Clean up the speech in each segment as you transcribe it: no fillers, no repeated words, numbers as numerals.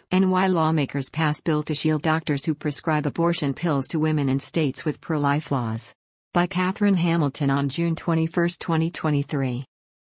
NY lawmakers pass bill to shield doctors who prescribe abortion pills to women in states with pro-life laws. By Catherine Hamilton on June 21, 2023.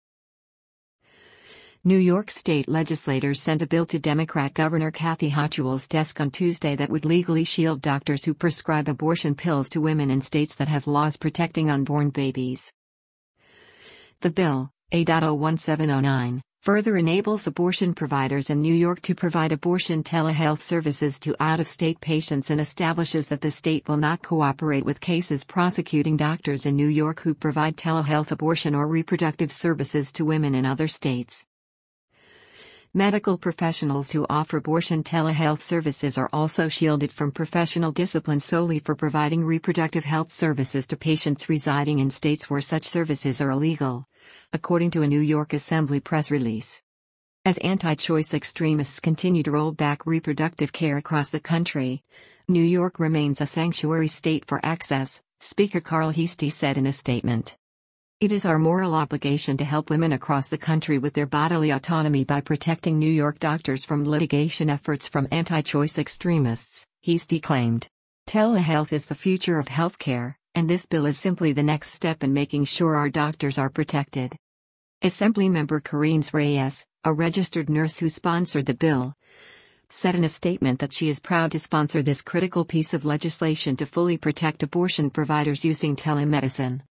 New York state legislators sent a bill to Democrat Governor Kathy Hochul's desk on Tuesday that would legally shield doctors who prescribe abortion pills to women in states that have laws protecting unborn babies. The bill, A.01709, further enables abortion providers in New York to provide abortion telehealth services to out-of-state patients and establishes that the state will not cooperate with cases prosecuting doctors in New York who provide telehealth abortion or reproductive services to women in other states. Medical professionals who offer abortion telehealth services are also shielded from professional discipline solely for providing reproductive health services to patients residing in states where such services are illegal, according to a New York Assembly press release. As anti-choice extremists continue to roll back reproductive care across the country, New York remains a sanctuary state for access, Speaker Carl Heastie said in a statement. It is our moral obligation to help women across the country with their bodily autonomy by protecting New York doctors from litigation efforts from anti-choice extremists, Heastie claimed. Telehealth is the future of healthcare, and this bill is simply the next step in making sure our doctors are protected. Assemblymember Karines Reyes, a registered nurse who sponsored the bill, said in a statement that she is proud to sponsor this critical piece of legislation to fully protect abortion providers using telemedicine.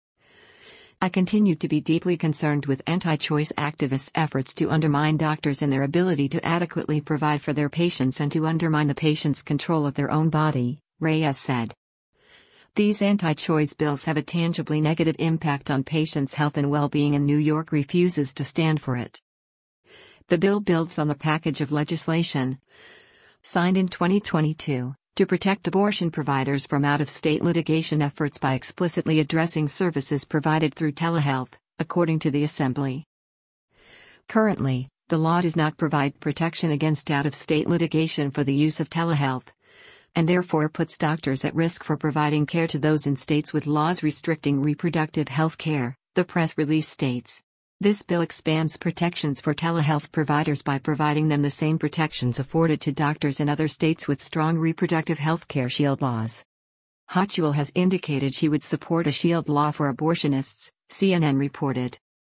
I continue to be deeply concerned with anti-choice activists' efforts to undermine doctors in their ability to adequately provide for their patients and to undermine the patient's control of their own body, Reyes said. These anti-choice bills have a tangibly negative impact on patients' health and well-being, and New York refuses to stand for it. The bill builds on the package of legislation signed in 2022 to protect abortion providers from out-of-state litigation efforts by explicitly addressing services provided through telehealth, according to the Assembly. Currently, the law does not provide protection against out-of-state litigation for the use of telehealth, and therefore puts doctors at risk for providing care to those in states with laws restricting reproductive health care, the press release states. This bill expands protections for telehealth providers by providing them the same protections afforded to doctors in other states with strong reproductive health care shield laws. Hochul has indicated she would support a shield law for abortionists, CNN reported.